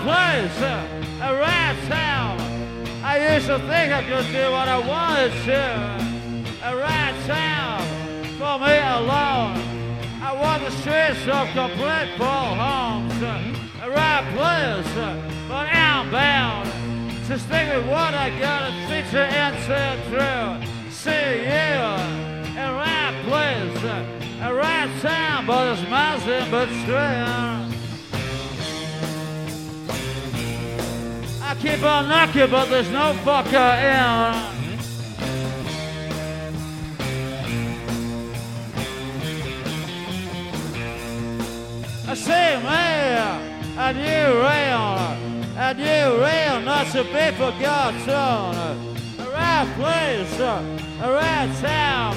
place, a right town. I used to think I could do what I wanted to. A right town for me alone. I walk the streets of complete full homes. A right place, but I'm bound to stick with what I got and feature into through. See you, a right place, a right town, but it's massive but straight. I keep on knocking, but there's no fucker in. I say, man, a new rail, not to be forgotten. A right place, a right town,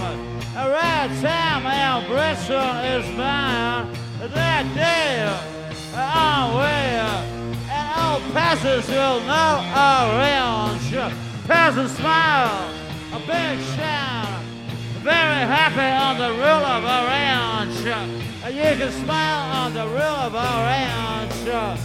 and Britain is mine. That day, on way, and all passers will know orange. Peasant smile, a big shout, very happy on the rule of orange. You can smile on the rule of orange.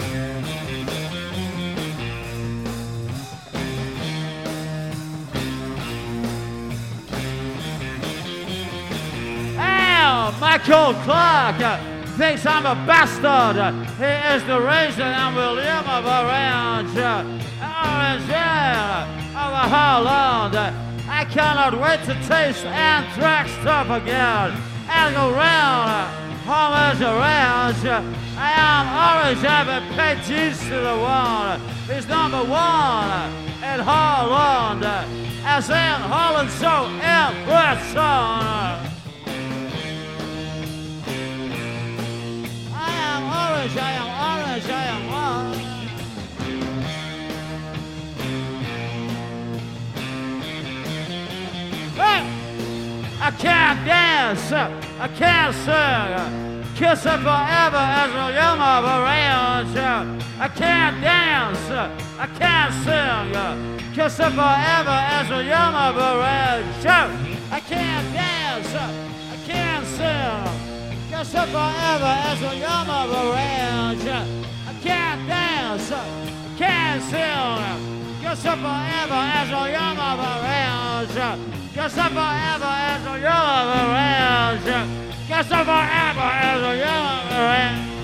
Michael Clark thinks I'm a bastard. He is the reason I'm William of Orange. Orange of a Holland. I cannot wait to taste anthrax stuff again. And go round, Homer's orange. I am orange, I've been paid juice to the one. He's number one in Holland. As in Holland, so in Britain. I am orange, I am one. Hey! I can't dance, I can't sing. Kiss it forever as a young of orange. I can't dance, I can't sing. Kiss it forever as a young of orange. I can't dance, I can't sing. Kiss it forever as a young of orange. I can't dance, I can't sing. Kiss it forever as a young of orange. Kiss it forever as a young of orange. Kiss it forever as a young of orange.